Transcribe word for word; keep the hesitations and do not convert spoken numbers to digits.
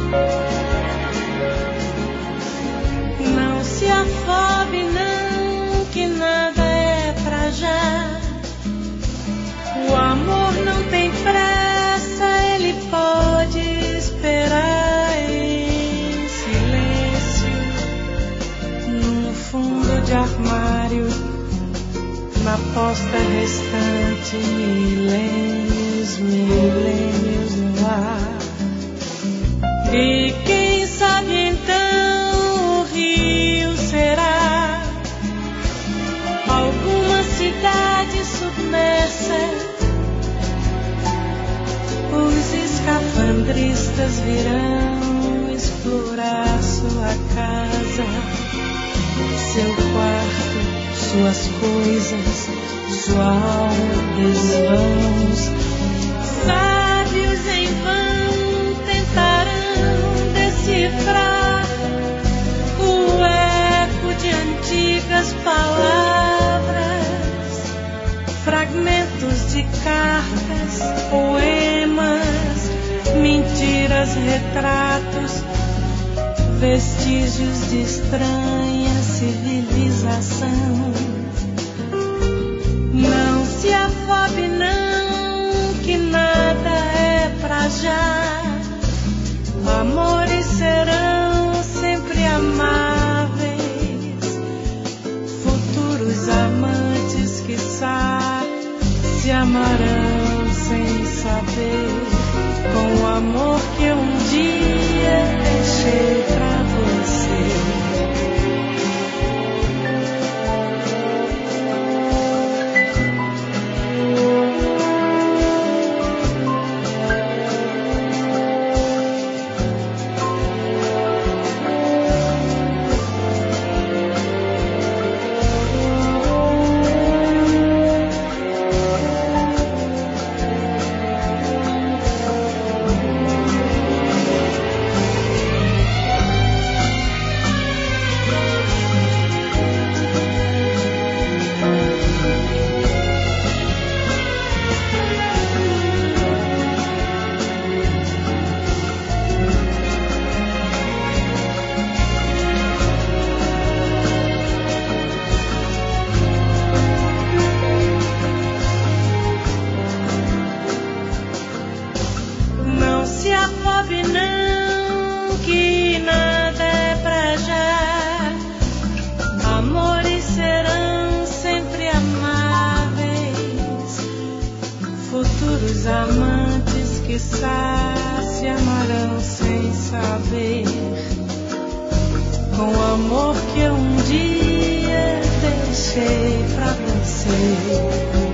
Não se afobe não, que nada é pra já. O amor não tem pressa, ele pode esperar em silêncio, no fundo de armário, na posta restante, milênios, milênios no ar. E quem sabe então o rio será alguma cidade submersa. Os escafandristas virão explorar sua casa, seu quarto, suas coisas, sua alma, desvãos. Sábios em vão tentarão decifrar o eco de antigas palavras, fragmentos de cartas, poemas, mentiras, retratos, vestígios de estranha civilização. Não se afobe não, que nada é pra já. Amores serão sempre amáveis, futuros amantes, quiçá, se amarão sem saber, com o amor que eu um dia deixei pra você. Futuros amantes, quiçá, se amarão sem saber, com o amor que eu um dia deixei pra você.